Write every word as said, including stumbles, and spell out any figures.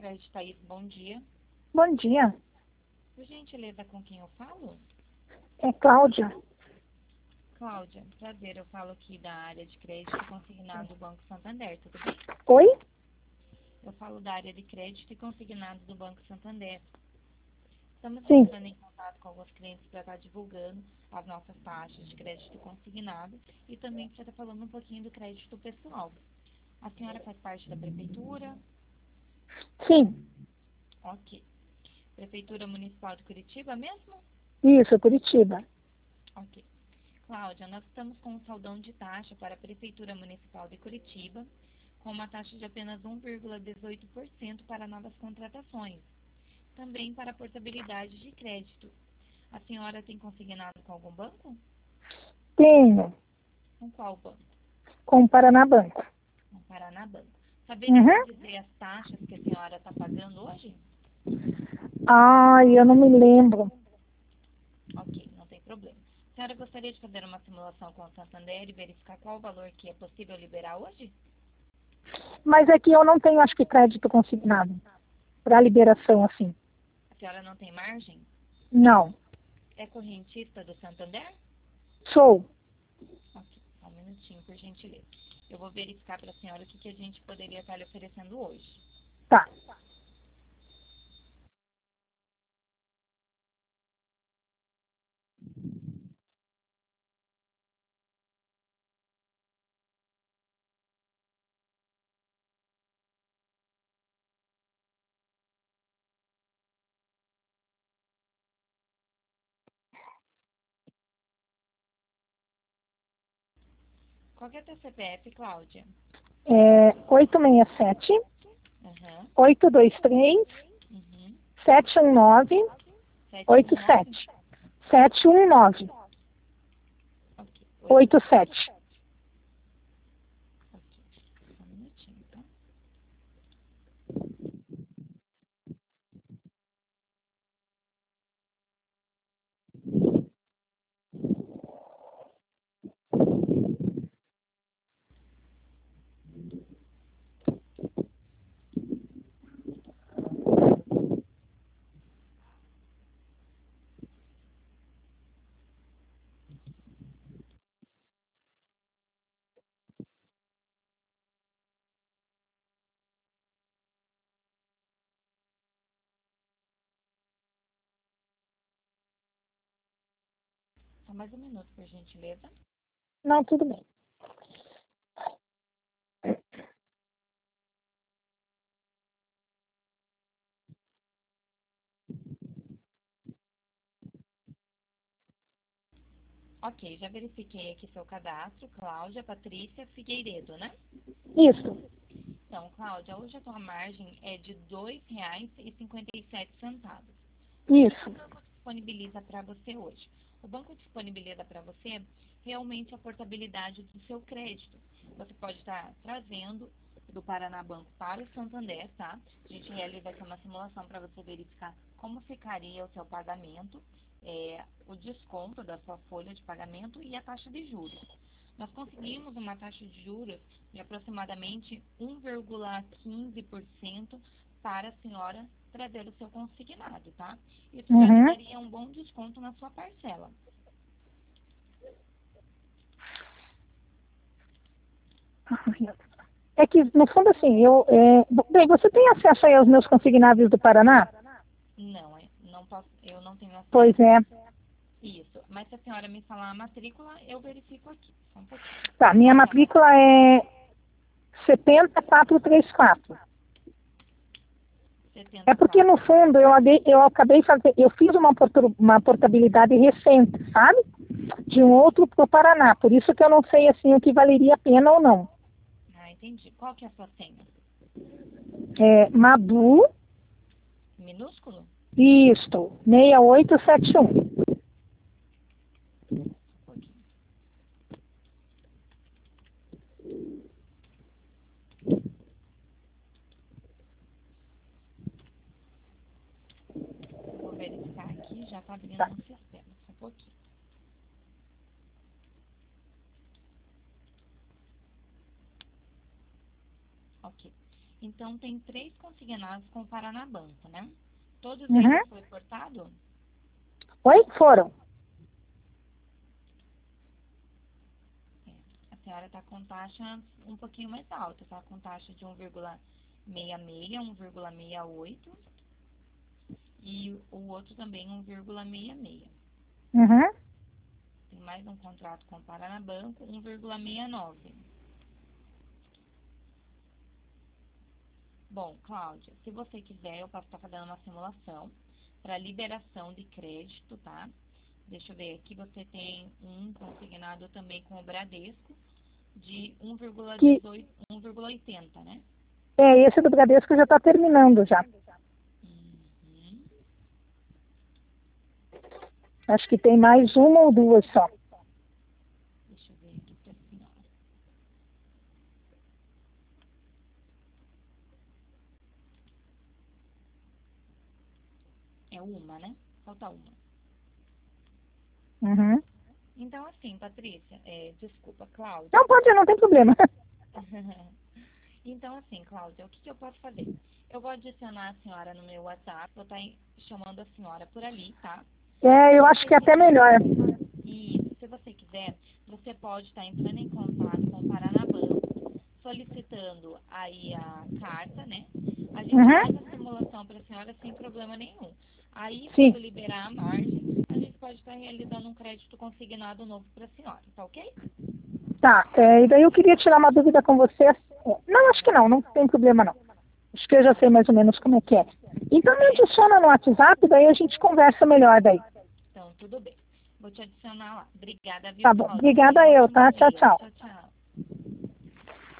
Crédito Thaís, bom dia. Bom dia, Por gentileza, com quem eu falo? é Cláudia. Cláudia, prazer, eu falo aqui da área de crédito consignado do Banco Santander, tudo bem? Oi? Eu falo da área de crédito e consignado do Banco Santander. Estamos Sim. entrando em contato com alguns clientes para estar divulgando as nossas taxas de crédito consignado e também para estar falando um pouquinho do crédito pessoal. A senhora faz parte da prefeitura? Sim, Ok. Prefeitura Municipal de Curitiba mesmo? isso, Curitiba. Ok. Cláudia, nós estamos com um saldão de taxa para a Prefeitura Municipal de Curitiba, com uma taxa de apenas um vírgula dezoito por cento para novas contratações. Também para portabilidade de crédito. A senhora tem consignado com algum banco? Tenho, Com qual banco? com o Paraná Banco. Com Paraná Banco. Saberia me Uhum. dizer as taxas que a senhora está pagando hoje? Ai, eu não me lembro. Ok, não tem problema. A senhora gostaria de fazer uma simulação com o Santander e verificar qual o valor que é possível liberar hoje? Mas é que eu não tenho, acho que, crédito consignado para liberação assim. A senhora não tem margem? Não. É correntista do Santander? Sou. Ok, só um minutinho, por gentileza. Eu vou verificar para a senhora o que, que a gente poderia estar lhe oferecendo hoje. Tá. Qual que é o teu C P F, Cláudia? É oito seis sete, Aham, oito dois três, uhum. sete um nove, oito sete um nove? sete. sete um nove, Ok, oito. oito sete. Ok, só um minutinho, tá? Só mais um minuto, por gentileza. Não, tudo bem. Ok, já verifiquei aqui seu cadastro, Cláudia Patrícia Figueiredo, né? Isso. Então, Cláudia, hoje a tua margem é de dois reais e cinquenta e sete centavos. O que, que o Isso. banco disponibiliza para você hoje? O banco disponibiliza para você realmente a portabilidade do seu crédito. Você pode estar trazendo do Paraná Banco para o Santander, tá? A gente realiza aqui uma simulação para você verificar como ficaria o seu pagamento, é, o desconto da sua folha de pagamento e a taxa de juros. Nós conseguimos uma taxa de juros de aproximadamente um vírgula quinze por cento para a senhora trazer o seu consignado, tá? Isso já lhe Uhum. daria um bom desconto na sua parcela. É que, no fundo, assim, eu. É... Bem, você tem acesso aí aos meus consignáveis do Paraná? Não, é- não posso, eu não tenho Pois acesso. é. Isso. Mas se a senhora me falar a matrícula, eu verifico aqui. Só um pouquinho. Tá, minha Qual que é a matrícula matrícula? é setenta quatrocentos e trinta e quatro. É porque, no setenta e quatro. fundo, eu, ade- eu acabei fazendo, eu fiz uma, portu- uma portabilidade recente, sabe? De um outro para o Paraná. Por isso que eu não sei, assim, o que valeria a pena ou não. Ah, entendi. Qual que é a sua senha? É Madu, Minúsculo? isto, seis oito sete um. Só um pouquinho. Eu vou verificar aqui, já tá abrindo Tá. no sistema. Só um pouquinho. Ok. Então, tem três consignados com o Paranabanco, né? Todos Uhum. eles foi cortado? Oi? Foram. É. A senhora está com taxa um pouquinho mais alta, está com taxa de um vírgula sessenta e seis, um vírgula sessenta e oito e o outro também um vírgula sessenta e seis. Uhum. Tem mais um contrato com o Paranabanco, um vírgula sessenta e nove. Bom, Cláudia, se você quiser, eu posso estar fazendo uma simulação para liberação de crédito, tá? Deixa eu ver, aqui você tem um consignado também com o Bradesco de um vírgula dezoito, um vírgula oitenta, né? É, esse do Bradesco já está terminando já. Uhum. Acho que tem mais uma ou duas só. Deixa eu ver aqui para a senhora. É uma, né? Falta uma. Uhum. Então, assim, Patrícia, é, desculpa, Cláudia. Não pode, não tem problema. Então, assim, Cláudia, o que, que eu posso fazer? Eu vou adicionar a senhora no meu WhatsApp, vou estar chamando a senhora por ali, tá? É, eu acho que é até melhor. E se você quiser, você pode estar entrando em contato com o Paranabanco, solicitando aí a carta, né? A gente Uhum. faz a simulação para a senhora sem problema nenhum. Aí, Sim. quando liberar a margem, a gente pode estar realizando um crédito consignado novo para a senhora, tá ok? Tá, é, e daí eu queria tirar uma dúvida com você. É, não, acho que não, não tem problema não. Acho que eu já sei mais ou menos como é que é. Então me adiciona no WhatsApp, daí a gente conversa melhor daí. Então, tudo bem. Vou te adicionar lá. Obrigada, viu, Tá bom, Cláudia? obrigada Tenha um eu, ótimo tá? Tchau, dia. tchau.